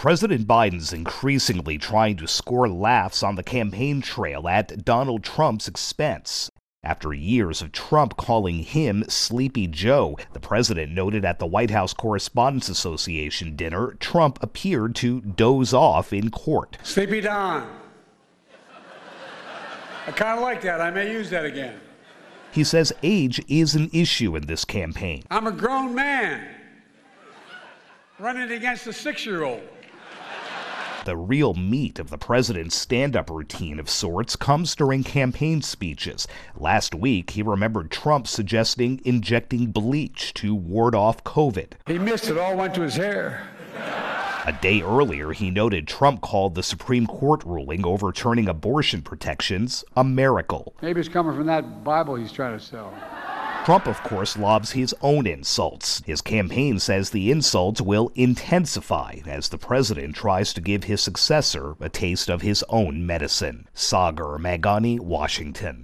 President Biden's increasingly trying to score laughs on the campaign trail at Donald Trump's expense. After years of Trump calling him Sleepy Joe, the president noted at the White House Correspondents Association dinner, Trump appeared to doze off in court. Sleepy Don. I kind of like that. I may use that again. He says age is an issue in this campaign. I'm a grown man running against a 6-year-old. The real meat of the president's stand-up routine of sorts comes during campaign speeches. Last week, he remembered Trump suggesting injecting bleach to ward off COVID. He missed it, all went to his hair. A day earlier, he noted Trump called the Supreme Court ruling overturning abortion protections a miracle. Maybe it's coming from that Bible he's trying to sell. Trump, of course, lobs his own insults. His campaign says the insults will intensify as the president tries to give his successor a taste of his own medicine. Sagar Meghani, Washington.